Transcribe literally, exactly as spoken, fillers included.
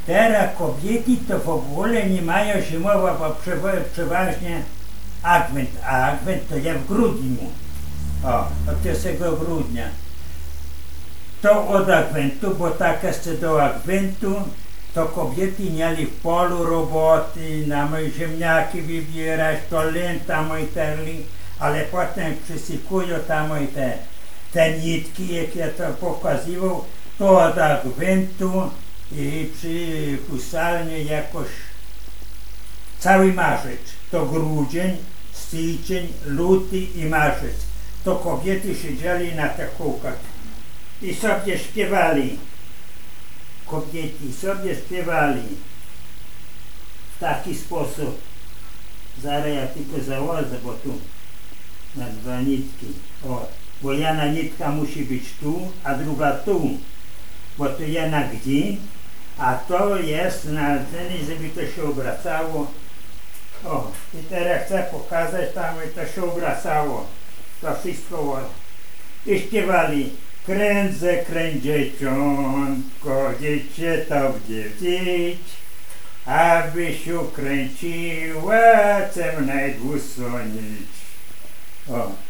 Teraz kobiety to w ogóle nie mają zimowa, bo prze- przeważnie adwent, a adwent to ja w grudniu. O, od pierwszego grudnia. To od adwentu, bo tak jeszcze do adwentu, to kobiety mieli w polu roboty, nam ziemniaki wybierać, to lęta moi terli, ale potem przysykują tam te, te nitki, jak ja to pokazywał, to od adwentu i przy husalnie jakoś cały marzec, to grudzień, styczeń, luty i marzec. To kobiety siedzieli na tych kółkach i sobie śpiewali. Kobiety sobie śpiewali w taki sposób. Zaraz ja tylko założę, bo tu na dwa nitki. O, bo jedna nitka musi być tu, a druga tu. Bo to jedna gdzie, a to jest na ten, żeby to się obracało. O, i teraz chcę pokazać tam, żeby to się obracało. To wszystko. I śpiewali. Kręcę, kręć dzieciątko, dziecię to wdziewić, aby się kręciła, cem najdwusonić. O.